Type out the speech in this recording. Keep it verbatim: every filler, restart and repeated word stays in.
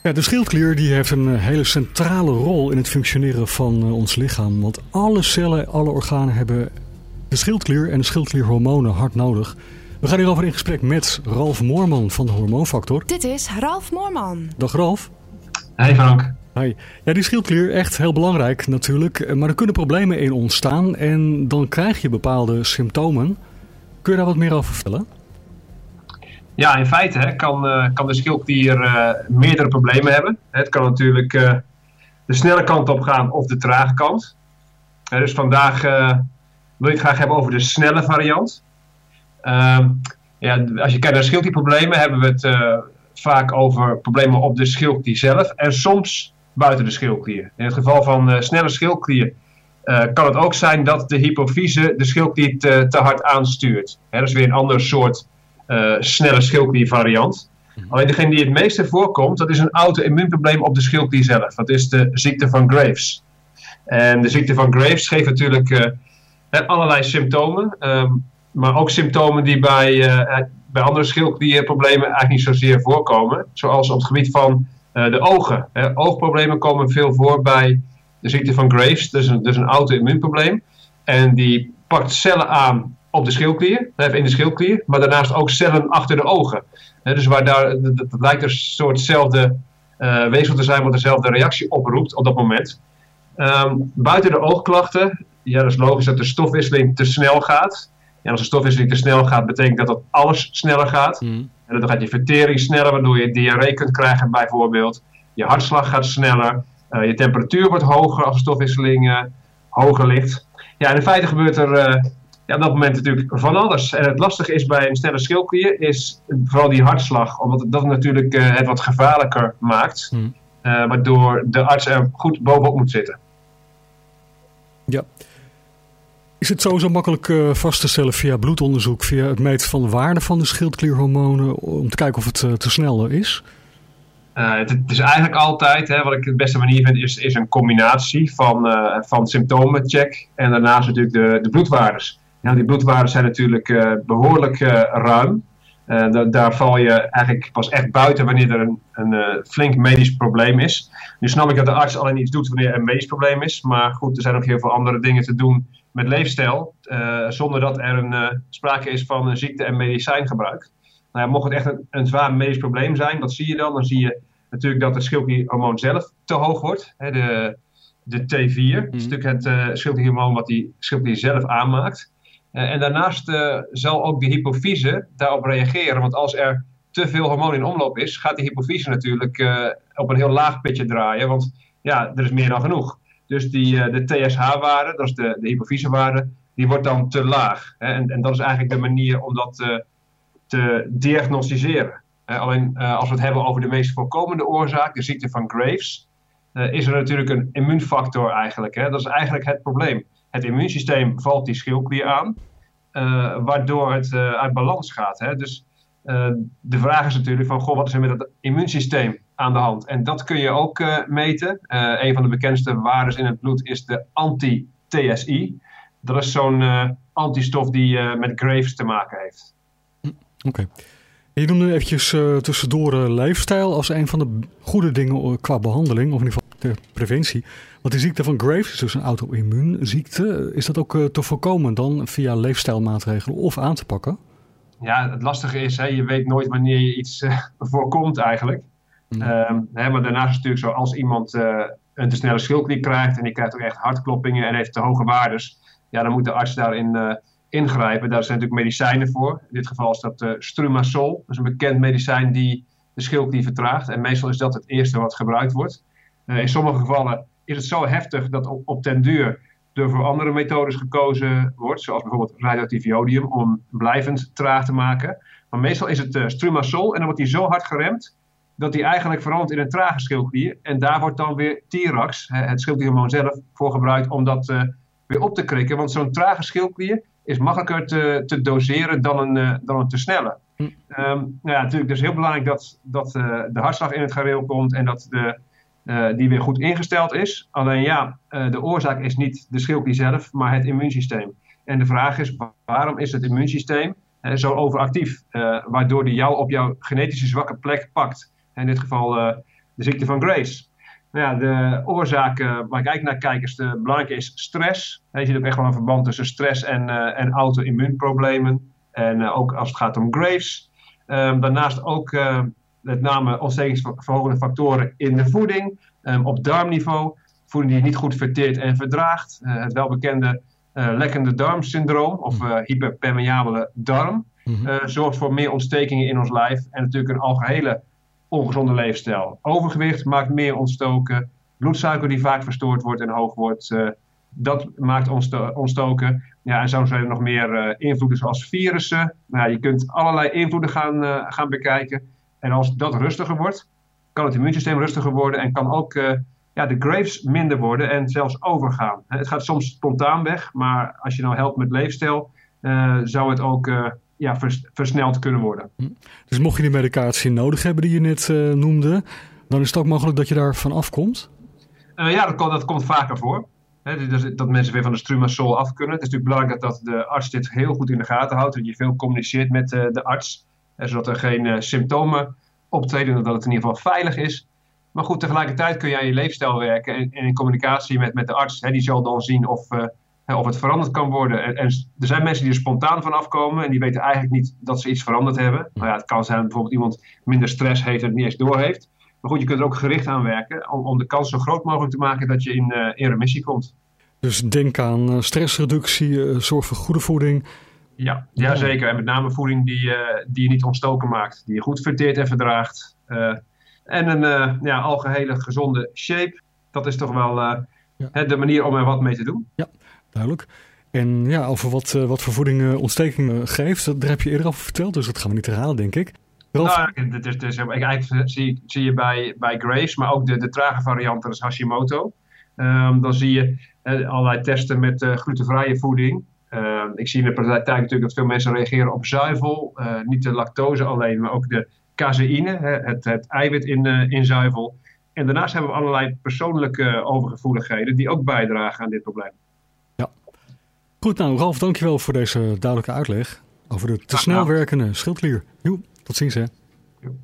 Ja, de schildklier die heeft een hele centrale rol in het functioneren van uh, ons lichaam. Want alle cellen, alle organen hebben de schildklier en de schildklierhormonen hard nodig. We gaan hierover in gesprek met Ralf Moorman van de Hormoonfactor. Dit is Ralf Moorman. Dag Ralf. Hey Frank. Hi. Ja, die schildklier echt heel belangrijk natuurlijk. Maar er kunnen problemen in ontstaan en dan krijg je bepaalde symptomen. Kun je daar wat meer over vertellen? Ja, in feite hè, kan, uh, kan de schildklier uh, meerdere problemen hebben. Het kan natuurlijk uh, de snelle kant op gaan of de trage kant. Uh, dus vandaag uh, wil ik het graag hebben over de snelle variant. Uh, ja, als je kijkt naar schildklierproblemen hebben we het uh, vaak over problemen op de schildklier zelf en soms buiten de schildklier. In het geval van uh, snelle schildklier uh, kan het ook zijn dat de hypofyse de schildklier te, te hard aanstuurt. Hè, dat is weer een ander soort Uh, snelle schildkliervariant. Mm-hmm. Alleen degene die het meeste voorkomt, dat is een auto-immuunprobleem op de schildklier zelf. Dat is de ziekte van Graves. En de ziekte van Graves geeft natuurlijk uh, allerlei symptomen. Um, maar ook symptomen die bij, uh, bij andere schildklierproblemen eigenlijk niet zozeer voorkomen. Zoals op het gebied van uh, de ogen. Hè. Oogproblemen komen veel voor bij de ziekte van Graves. Dat is een, dus een auto-immuunprobleem. En die pakt cellen aan op de schildklier, in de schildklier, maar daarnaast ook cellen achter de ogen. He, dus waar daar, dat, dat lijkt een soortzelfde uh, weefsel te zijn wat dezelfde reactie oproept op dat moment. Um, buiten de oogklachten, ja, dat is logisch dat de stofwisseling te snel gaat. En als de stofwisseling te snel gaat, betekent dat dat alles sneller gaat. Mm. En dan gaat je vertering sneller, waardoor je diarree kunt krijgen bijvoorbeeld. Je hartslag gaat sneller, uh, je temperatuur wordt hoger als de stofwisseling uh, hoger ligt. Ja, en in feite gebeurt er Uh, Ja, op dat moment natuurlijk van alles. En het lastige is bij een snelle schildklier is vooral die hartslag. Omdat het dat natuurlijk uh, het wat gevaarlijker maakt. Hmm. Uh, waardoor de arts er goed bovenop moet zitten. Ja. Is het sowieso makkelijk uh, vast te stellen via bloedonderzoek, via het meten van de waarde van de schildklierhormonen, om te kijken of het uh, te snel is? Uh, het, het is eigenlijk altijd, hè, wat ik de beste manier vind, is, is een combinatie van, uh, van symptomencheck en daarnaast natuurlijk de, de bloedwaardes. Nou, die bloedwaarden zijn natuurlijk uh, behoorlijk uh, ruim. Uh, da- daar val je eigenlijk pas echt buiten wanneer er een, een uh, flink medisch probleem is. Nu snap ik dat de arts alleen iets doet wanneer er een medisch probleem is. Maar goed, er zijn ook heel veel andere dingen te doen met leefstijl. Uh, zonder dat er een, uh, sprake is van een ziekte- en medicijngebruik. Nou ja, mocht het echt een, een zwaar medisch probleem zijn, wat zie je dan? Dan zie je natuurlijk dat het schildklierhormoon zelf te hoog wordt. Hè, de, de T vier, mm. dat is natuurlijk het uh, schildklierhormoon wat die schildklier zelf aanmaakt. Uh, en daarnaast uh, zal ook de hypofyse daarop reageren. Want als er te veel hormoon in omloop is, gaat die hypofyse natuurlijk uh, op een heel laag pitje draaien. Want ja, er is meer dan genoeg. Dus die, uh, de T S H-waarde, dat is de, de hypofysewaarde, die wordt dan te laag. Hè? En, en dat is eigenlijk de manier om dat uh, te diagnosticeren. Uh, alleen uh, als we het hebben over de meest voorkomende oorzaak, de ziekte van Graves, uh, is er natuurlijk een immuunfactor eigenlijk. Hè? Dat is eigenlijk het probleem. Het immuunsysteem valt die schildklier aan, uh, waardoor het uh, uit balans gaat. Hè? Dus uh, de vraag is natuurlijk van, goh, wat is er met het immuunsysteem aan de hand? En dat kun je ook uh, meten. Uh, een van de bekendste waarden in het bloed is de anti-T S I. Dat is zo'n uh, antistof die uh, met Graves te maken heeft. Oké. Okay. Je noemde eventjes uh, tussendoor uh, leefstijl als een van de goede dingen uh, qua behandeling, of in ieder geval de preventie. Want die ziekte van Graves is dus een auto-immuunziekte. Is dat ook uh, te voorkomen dan via leefstijlmaatregelen of aan te pakken? Ja, het lastige is, hè, je weet nooit wanneer je iets uh, voorkomt eigenlijk. Mm. Um, hè, maar daarnaast is het natuurlijk zo, als iemand uh, een te snelle schildklier krijgt en die krijgt ook echt hartkloppingen en heeft te hoge waardes, ja, dan moet de arts daarin uh, ingrijpen. Daar zijn natuurlijk medicijnen voor. In dit geval is dat uh, Strumazol. Dat is een bekend medicijn die de schildklier vertraagt. En meestal is dat het eerste wat gebruikt wordt. Uh, in sommige gevallen is het zo heftig dat op, op den duur er voor andere methodes gekozen wordt. Zoals bijvoorbeeld radioactief jodium om blijvend traag te maken. Maar meestal is het uh, Strumazol en dan wordt die zo hard geremd dat die eigenlijk verandert in een trage schildklier. En daar wordt dan weer Tirax, het schildklierhormoon zelf, voor gebruikt om dat uh, weer op te krikken. Want zo'n trage schildklier is makkelijker te, te doseren dan een, uh, dan een te snelle. Hm. Um, nou ja, natuurlijk, het is heel belangrijk dat, dat uh, de hartslag in het gareel komt en dat de, uh, die weer goed ingesteld is. Alleen ja, uh, de oorzaak is niet de schildklier zelf, maar het immuunsysteem. En de vraag is, waarom is het immuunsysteem uh, zo overactief? Uh, waardoor die jou op jouw genetische zwakke plek pakt. In dit geval uh, de ziekte van Graves. Nou ja, de oorzaken waar ik eigenlijk naar kijk is de belangrijke is stress. Je ziet ook echt wel een verband tussen stress en, uh, en auto-immuunproblemen. En uh, ook als het gaat om Graves. Um, daarnaast ook uh, met name ontstekingsverhogende factoren in de voeding. Um, op darmniveau. Voeding die je niet goed verteert en verdraagt. Uh, het welbekende uh, lekkende darmsyndroom of uh, hyperpermeabele darm. Mm-hmm. Uh, zorgt voor meer ontstekingen in ons lijf. En natuurlijk een algehele ongezonde leefstijl. Overgewicht maakt meer ontstoken. Bloedsuiker die vaak verstoord wordt en hoog wordt. Uh, dat maakt ontsto- ontstoken. Ja, en zo zijn er nog meer uh, invloeden zoals virussen. Nou, je kunt allerlei invloeden gaan, uh, gaan bekijken. En als dat rustiger wordt, kan het immuunsysteem rustiger worden. En kan ook uh, ja, de Graves minder worden en zelfs overgaan. Het gaat soms spontaan weg. Maar als je nou helpt met leefstijl, uh, zou het ook uh, ja, vers- versneld kunnen worden. Dus mocht je die medicatie nodig hebben die je net uh, noemde, dan is het ook mogelijk dat je daarvan afkomt? Uh, ja, dat, dat komt vaker voor. He, dat, dat mensen weer van de Strumazol af kunnen. Het is natuurlijk belangrijk dat, dat de arts dit heel goed in de gaten houdt. Dat je veel communiceert met uh, de arts. Hè, zodat er geen uh, symptomen optreden. Dat het in ieder geval veilig is. Maar goed, tegelijkertijd kun je aan je leefstijl werken. En, en in communicatie met, met de arts. Hè, die zal dan zien of, uh, hè, of het veranderd kan worden. En, en er zijn mensen die er spontaan van afkomen. En die weten eigenlijk niet dat ze iets veranderd hebben. Nou ja, het kan zijn dat bijvoorbeeld iemand minder stress heeft en het niet eens doorheeft. Maar goed, je kunt er ook gericht aan werken om, om de kans zo groot mogelijk te maken dat je in, uh, in remissie komt. Dus denk aan uh, stressreductie, uh, zorg voor goede voeding. Ja, ja, zeker. En met name voeding die, uh, die je niet ontstoken maakt. Die je goed verteert en verdraagt. Uh, en een uh, ja, algehele gezonde shape. Dat is toch wel uh, ja. de manier om er wat mee te doen. Ja, duidelijk. En ja, over wat, uh, wat voor voeding uh, ontstekingen geeft, daar heb je eerder over verteld. Dus dat gaan we niet herhalen, denk ik. Nou, het is, het is, eigenlijk zie, zie je bij, bij Graves, maar ook de, de trage variant, dat is Hashimoto. Um, dan zie je uh, allerlei testen met uh, glutenvrije voeding. Uh, ik zie in de praktijk natuurlijk dat veel mensen reageren op zuivel. Uh, niet de lactose alleen, maar ook de caseïne, hè, het, het eiwit in, uh, in zuivel. En daarnaast hebben we allerlei persoonlijke overgevoeligheden die ook bijdragen aan dit probleem. Ja. Goed, nou Ralf, dankjewel voor deze duidelijke uitleg over de te snel werkende schildklier. Jo, tot ziens hè.